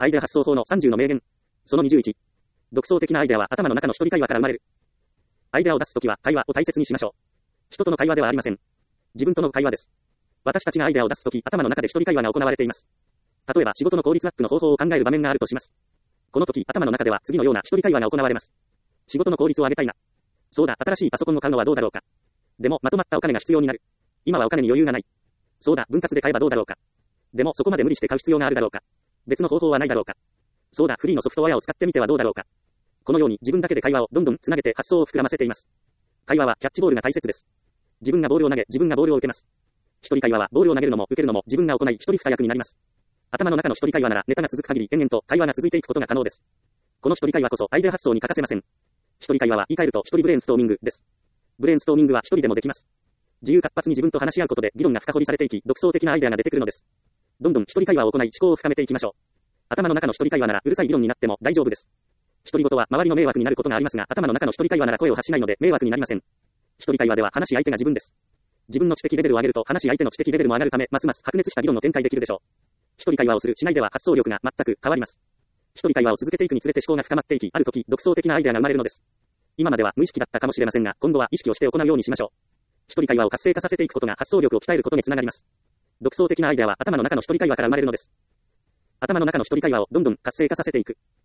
アイデア発想法の30の名言。その21。独創的なアイデアは頭の中の一人会話から生まれる。アイデアを出すときは会話を大切にしましょう。人との会話ではありません。自分との会話です。私たちがアイデアを出すとき、頭の中で一人会話が行われています。例えば仕事の効率アップの方法を考える場面があるとします。この時、頭の中では次のような一人会話が行われます。仕事の効率を上げたいな。そうだ、新しいパソコンを買うのはどうだろうか。でも、まとまったお金が必要になる。今はお金に余裕がない。そうだ、分割で買えばどうだろうか。でも、そこまで無理して買う必要があるだろうか。別の方法はないだろうか。そうだ、フリーのソフトウェアを使ってみてはどうだろうか。このように自分だけで会話をどんどんつなげて発想を膨らませています。会話はキャッチボールが大切です。自分がボールを投げ、自分がボールを受けます。一人会話はボールを投げるのも受けるのも自分が行い一人二役になります。頭の中の一人会話ならネタが続く限り延々と会話が続いていくことが可能です。この一人会話こそアイデア発想に欠かせません。一人会話は言い換えると一人ブレインストーミングです。ブレインストーミングは一人でもできます。自由活発に自分と話し合うことで議論が深掘りされていき、独創的なアイデアが出てくるのです。どんどん一人会話を行い思考を深めていきましょう。頭の中の一人会話ならうるさい議論になっても大丈夫です。独り言は周りの迷惑になることがありますが、頭の中の一人会話なら声を発しないので迷惑になりません。一人会話では話し相手が自分です。自分の知的レベルを上げると話し相手の知的レベルも上がるため、ますます白熱した議論の展開できるでしょう。一人会話をするしないでは発想力が全く変わります。一人会話を続けていくにつれて思考が深まっていき、ある時独創的なアイデアが生まれるのです。今までは無意識だったかもしれませんが、今度は意識をして行うようにしましょう。一人会話を活性化させていくことが発想力を鍛えることにつながります。独創的なアイデアは頭の中の一人会話から生まれるのです。頭の中の一人会話をどんどん活性化させていく。